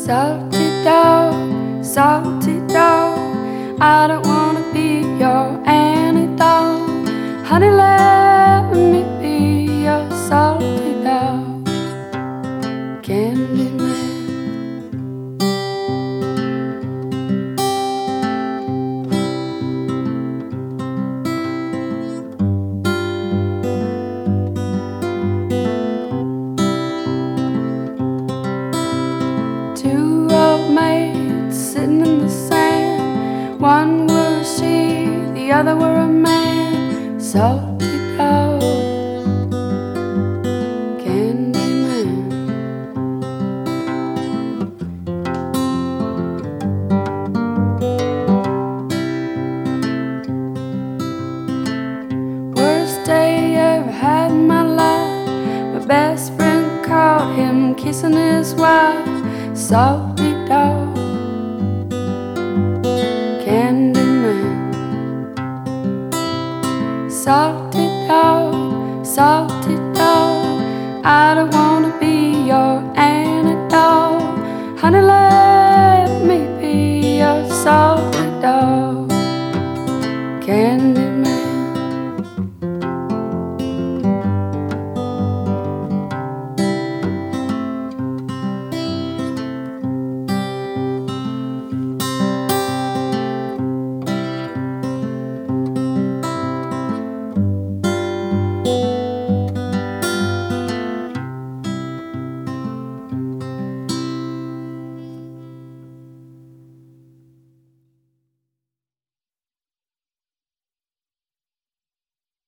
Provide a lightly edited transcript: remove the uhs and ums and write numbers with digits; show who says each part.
Speaker 1: salty dog. I don't wanna be your antidote. Honey, let me be your salty dog. Candyman. Two old maids sitting in the sand. One were a she, the other were a man. Salty dog, Candyman. Worst day ever had in my life. My best friend caught him kissing his wife. Salty dog, Candyman. Salty dog, I don't wanna be your